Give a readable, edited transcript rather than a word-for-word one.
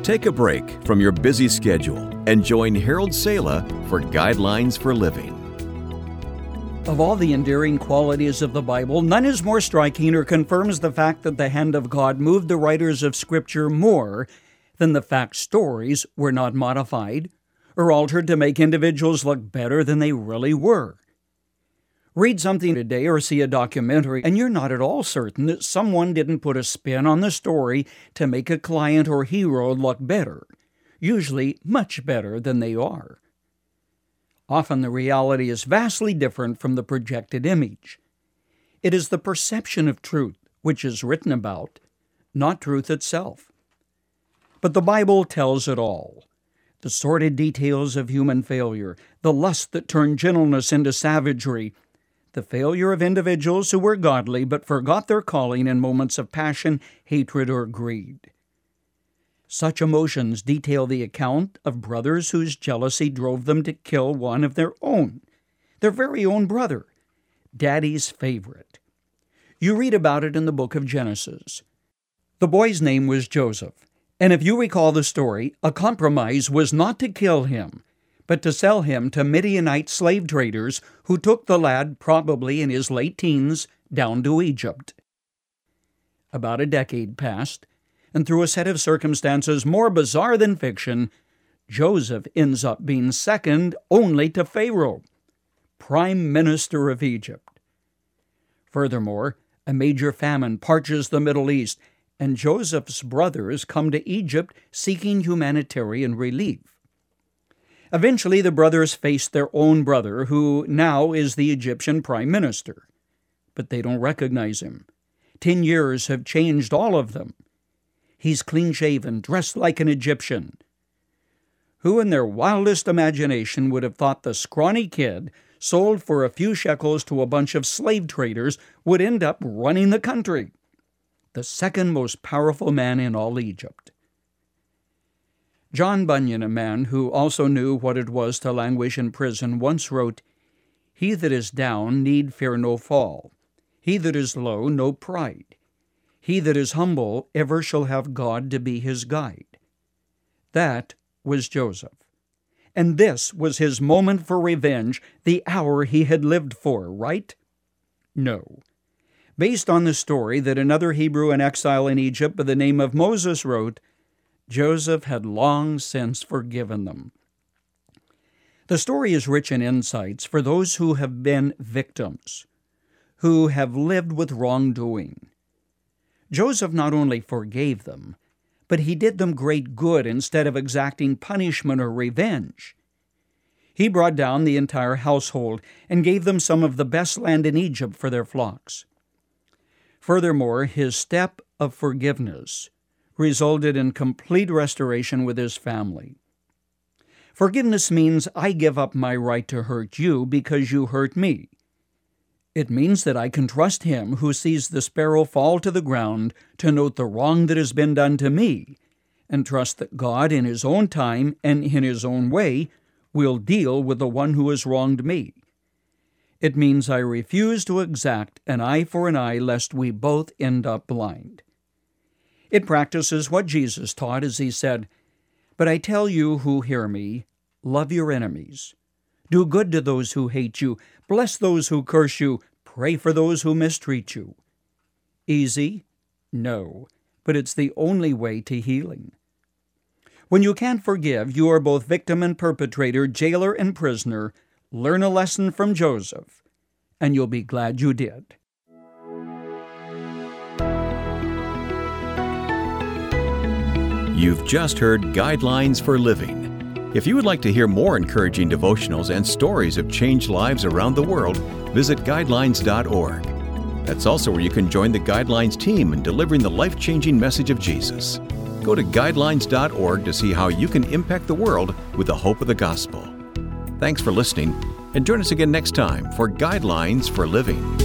Take a break from your busy schedule and join Harold Sala for Guidelines for Living. Of all the endearing qualities of the Bible, none is more striking or confirms the fact that the hand of God moved the writers of Scripture more than the fact stories were not modified or altered to make individuals look better than they really were. Read something today or see a documentary, and you're not at all certain that someone didn't put a spin on the story to make a client or hero look better, usually much better than they are. Often the reality is vastly different from the projected image. It is the perception of truth which is written about, not truth itself. But the Bible tells it all. The sordid details of human failure, the lust that turned gentleness into savagery, the failure of individuals who were godly but forgot their calling in moments of passion, hatred, or greed. Such emotions detail the account of brothers whose jealousy drove them to kill one of their very own brother, Daddy's favorite. You read about it in the book of Genesis. The boy's name was Joseph, and if you recall the story, a compromise was not to kill him, but to sell him to Midianite slave traders who took the lad, probably in his late teens, down to Egypt. About a decade passed, and through a set of circumstances more bizarre than fiction, Joseph ends up being second only to Pharaoh, Prime Minister of Egypt. Furthermore, a major famine parches the Middle East, and Joseph's brothers come to Egypt seeking humanitarian relief. Eventually, the brothers face their own brother, who now is the Egyptian prime minister. But they don't recognize him. 10 years have changed all of them. He's clean-shaven, dressed like an Egyptian. Who in their wildest imagination would have thought the scrawny kid, sold for a few shekels to a bunch of slave traders, would end up running the country? The second most powerful man in all Egypt. John Bunyan, a man who also knew what it was to languish in prison, once wrote, "He that is down need fear no fall. He that is low, no pride. He that is humble ever shall have God to be his guide." That was Joseph. And this was his moment for revenge, the hour he had lived for, right? No. Based on the story that another Hebrew in exile in Egypt by the name of Moses wrote, Joseph had long since forgiven them. The story is rich in insights for those who have been victims, who have lived with wrongdoing. Joseph not only forgave them, but he did them great good instead of exacting punishment or revenge. He brought down the entire household and gave them some of the best land in Egypt for their flocks. Furthermore, his step of forgiveness resulted in complete restoration with his family. Forgiveness means I give up my right to hurt you because you hurt me. It means that I can trust him who sees the sparrow fall to the ground to note the wrong that has been done to me, and trust that God in his own time and in his own way will deal with the one who has wronged me. It means I refuse to exact an eye for an eye lest we both end up blind. It practices what Jesus taught as he said, "But I tell you who hear me, love your enemies. Do good to those who hate you. Bless those who curse you. Pray for those who mistreat you." Easy? No, but it's the only way to healing. When you can't forgive, you are both victim and perpetrator, jailer and prisoner. Learn a lesson from Joseph, and you'll be glad you did. You've just heard Guidelines for Living. If you would like to hear more encouraging devotionals and stories of changed lives around the world, visit guidelines.org. That's also where you can join the Guidelines team in delivering the life-changing message of Jesus. Go to guidelines.org to see how you can impact the world with the hope of the gospel. Thanks for listening, and join us again next time for Guidelines for Living.